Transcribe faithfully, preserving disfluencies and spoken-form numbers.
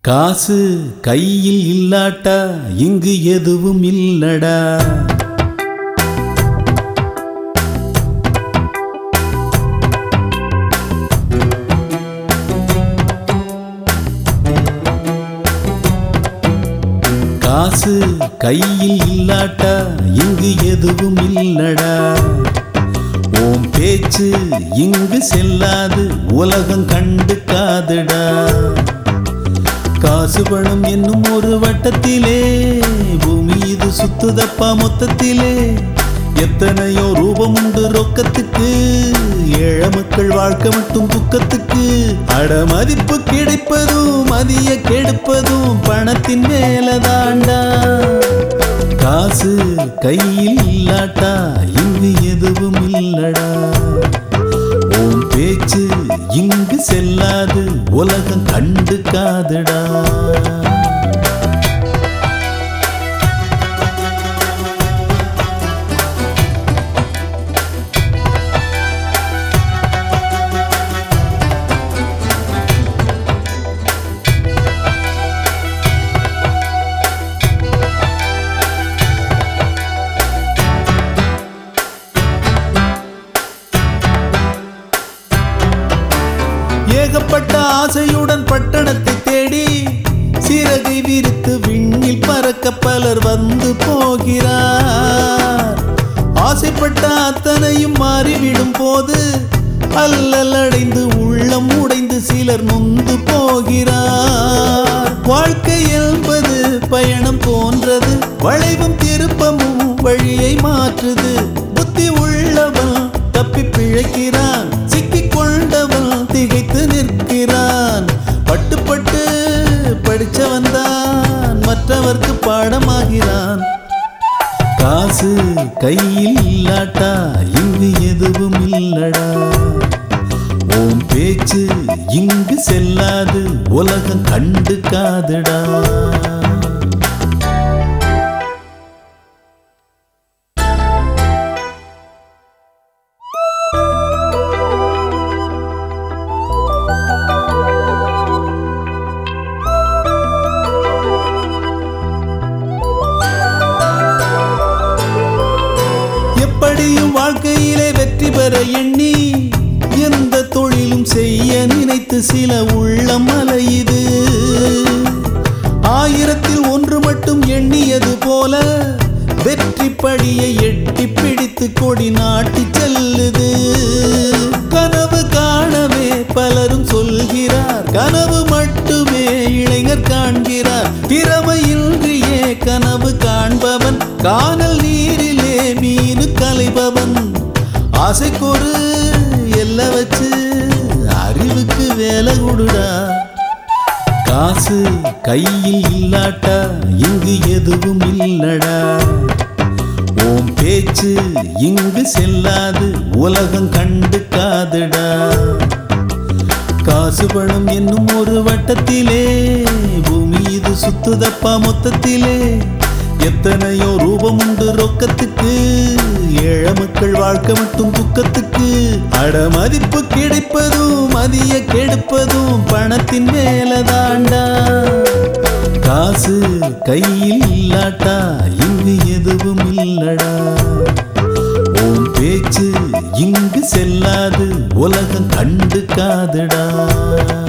காசு கையில் இல்லாட்டா இங்கு எதுவும் இல்லடா. காசு கையில் இல்லாட்டா இங்கு எதுவும் இல்லடா. ஓம் பேச்சு இங்கு செல்லாது உலகம் கண்டு காதுடா. காசு பணம் என்னும் ஒரு வட்டத்திலே பூமி இது சுத்துதப்பா மொத்தத்திலே. எத்தனையோ ரூபம் உண்டு ரொக்கத்துக்கு, ஏழை மக்கள் வாழ்க்கை மட்டும் துக்கத்துக்கு. அட மதிப்பு கிடைப்பதும் மதிய கெடுப்பதும் பணத்தின் மேலதாண்டா. காசு கையில் இல்லாட்டா இங்கு எதுவும் இல்லடா. ஓம் பேச்சு இங்கு செல்லாது உலகம் கண்டு காதுடா. ஏகப்பட்ட ஆசையுடன் பட்டணத்தை தேடி சிறகை விரித்து விண்ணில் பறக்க பலர் வந்து போகிறார். ஆசைப்பட்ட அத்தனையும் மாறிவிடும் போது அல்லல் அடைந்து உள்ளம் உடைந்து சிலர் நொந்து போகிறார். வாழ்க்கை என்பது பயணம் போன்றது, வளைவும் திருப்பமும் வழியை மாற்றுது. புத்தி உள்ளவன் தப்பி பிழைக்கிறான், சிக்கிக் கொண்டவன் திகைத்து நிற்கிறான். பட்டு பட்டு படிச்சவன் தான் மற்றவர்க்கு பாடமாகிறான். காசு கையில் இல்லாட்டா இங்கு எதுவும் இல்லடா. ஓம் பேச்சு இங்கு செல்லாது உலகம் கண்டு காதுடா. எப்படியும் வாழ்க்கையிலே வெற்றி பெற எண்ணி எந்த தொழிலும் செய்ய நினைத்து சில உள்ளம் அலையுது. ஆயிரத்தில் ஒன்று மட்டும் எண்ணியது போல வெற்றி படியை எட்டி பிடித்து கொடி நாட்டி செல்லுது. கனவு காணவே பலரும் சொல்கிறார், கனவு மட்டுமே இளைஞர் காண்கிறார். திறமையின்றியே கனவு காண்பவன் கானல் நீரிலே மீனு கலைபவன். ஆசைக்கொரு எல்லை வச்சு அறிவுக்கு வேலை கொடுடா. காசு கையில் இல்லாட்டா இங்கு எதுவும் இல்லடா. ஓம் பேச்சு இங்கு செல்லாது உலகம் கண்டு காதுடா. காசு பணம் என்னும் ஒரு வட்டத்திலே பூமி இது சுத்துதப்பா மொத்தத்திலே. எத்தனையோ ரூபம் உண்டு ரொக்கத்துக்கு, ஏழை மக்கள் வாழ்க்கை மட்டும் துக்கத்துக்கு. அட மதிப்பு கிடைப்பதும் மதிய கெடுப்பதும் பணத்தின் மேலதாண்டா. காசு கையில் இல்லாட்டா இங்கு எதுவும் இல்லடா. ஓம் பேச்சு இங்கு செல்லாது உலகம் கண்டு காதுடா.